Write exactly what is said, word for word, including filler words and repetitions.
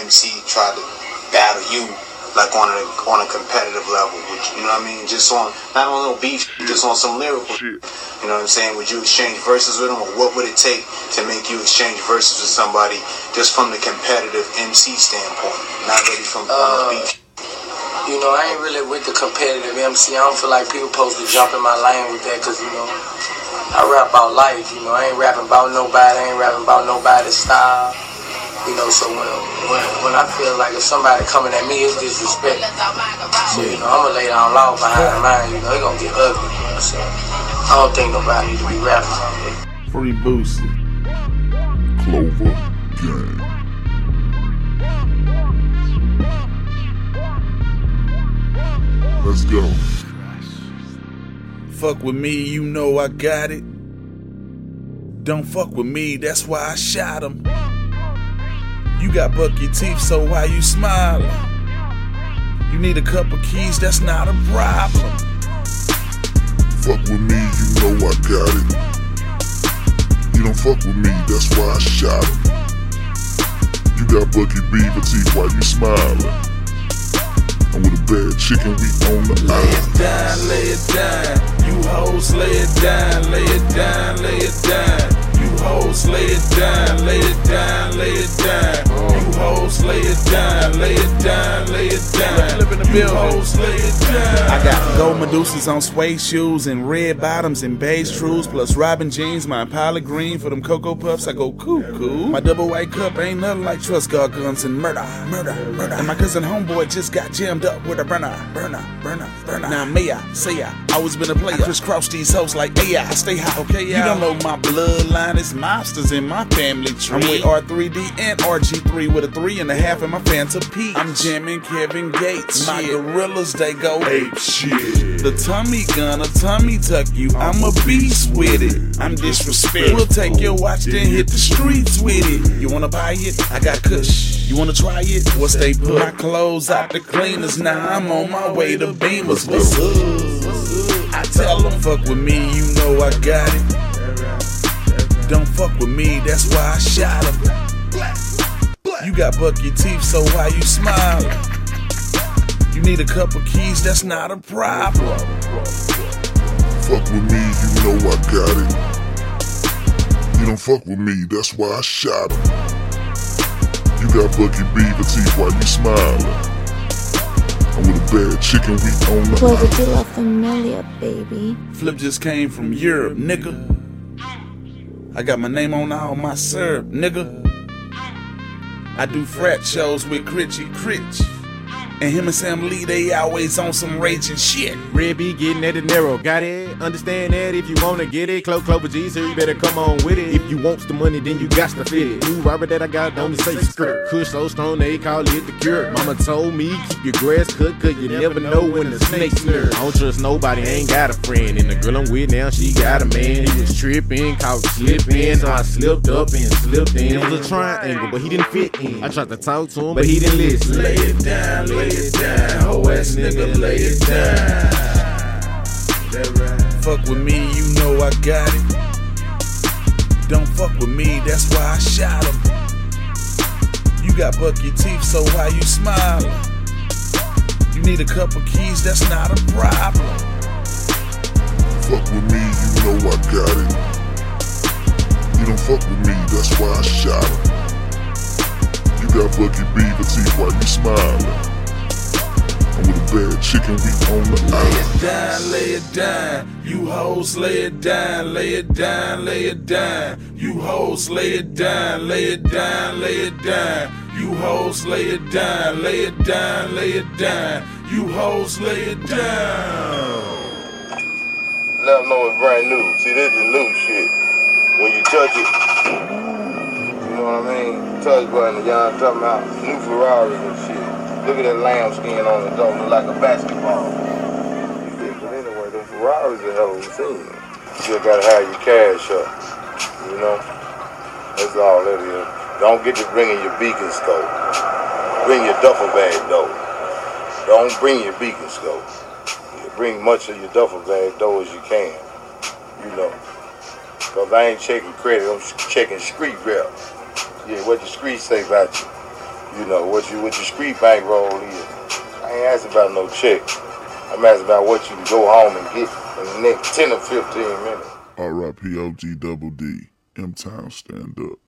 M C tried to battle you like on a on a competitive level, which, you know what I mean? Just on, not on no beef, just on some lyrical shit. You know what I'm saying? Would you exchange verses with them, or what would it take to make you exchange verses with somebody just from the competitive M C standpoint, not really from uh, on the beef? You know, I ain't really with the competitive M C. I don't feel like people supposed to jump in my lane with that, because, you know, I rap about life. You know, I ain't rapping about nobody. I ain't rapping about nobody's style. You know, so when, when when I feel like if somebody coming at me, it's disrespect. So, you know, I'm going to lay down law behind mine. You know, it's going to get ugly. You know, so I don't think nobody need to be rapping on it. Free Boosie. Clover Gang. Let's go. Fuck with me, you know I got it. Don't fuck with me, that's why I shot him. You got bucky teeth, so why you smiling? You need a couple keys, that's not a problem. Fuck with me, you know I got it. You don't fuck with me, that's why I shot him. You got bucky beaver teeth, why you smiling? I'm with a bad chicken, we on the lay it down, lay it down. You hoes, lay it down, lay it down, lay it down. You hoes, lay it down, lay it down, lay it down. You hoes, lay it down, lay it down, lay it down. Live in the building. Hoes, lay it down. I got gold Medusas on suede shoes and red bottoms and beige trues, plus Robin jeans, my Impala green for them Cocoa Puffs. I go cuckoo. My double white cup ain't nothing like trust guard guns and murder, murder, murder. And my cousin homeboy just got jammed up with a burner, burner, burner, burner. Now may I say I always been a player. I crisscross these hoes like A I. I stay high, okay? You don't know my bloodline. It's mobsters in my family tree. I'm with R three D and R G three with a three and a half in my Fanta P. I'm jamming Kevin Gates. My gorillas, they go ape shit. The tummy gunner, tummy tuck you. I'm a beast with it. I'm disrespectful. We'll take your watch, then hit the streets with it. You wanna buy it? I got kush. You wanna try it? What's they put? My clothes out the cleaners. Now I'm on my way to Beamers. What's up? I tell them, fuck with me, you know I got it. Don't fuck with me, that's why I shot him. You got bucky teeth, so why you smiling? You need a couple keys, that's not a problem. Fuck with me, you know I got it. You don't fuck with me, that's why I shot him. You got bucky beaver teeth, why you smiling? I'm with a bad chicken, we on the Clover de la Familia, baby. Flip just came from Europe, nigga. I got my name on all my syrup, nigga. I do frat shows with Critchy Critch. And him and Sam Lee, they always on some raging shit. Red B getting at the narrow, got it? Understand that if you wanna get it. Clo Clover G, so you better come on with it. If you want the money, then you got to fit it. New rubber that I got, don't say skirt. Kush so strong, they call it the cure. Mama told me, keep your grass cut, cause you never know when the snake snare. I don't trust nobody, ain't got a friend. And the girl I'm with now, she got a man. He was tripping, caught slipping, so I slipped up and slipped in. It was a triangle, but he didn't fit in. I tried to talk to him, but he didn't listen. Lay it down, lay it down, ho ass nigga, lay it down. Fuck with me, you know I got it. Don't fuck with me, that's why I shot him. You got bucky teeth, so why you smiling? You need a couple keys, that's not a problem. Fuck with me, you know I got it. You don't fuck with me, that's why I shot him. You got bucky beaver teeth, why you smiling? I'm with a bad chicken, we on the lay it down, lay it down. You hoes, lay it down, lay it down, lay it down. You hoes, lay it down, lay it down, lay it down. You hoes, lay it down, lay it down, lay it down. You hoes, lay it down. Let them know it's brand new. See, this is new shit. When you touch it, you know what I mean? Touch button, y'all talking about new Ferraris and shit. Look at that lamb skin on the door, look like a basketball. But anyway, them Ferraris are hell of a machine. You just gotta have your cash up, you know? That's all that is. Don't get to bringing your beacon scope. Bring your duffel bag though. Don't bring your beacon scope. You bring much of your duffel bag though as you can, you know? Cause I ain't checking credit, I'm checking street rep. Yeah, what the streets say about you. you know, what you what your street bankroll is. I ain't asking about no check. I'm asking about what you can go home and get in the next ten or fifteen minutes. R I P O G double D. M-Town stand up.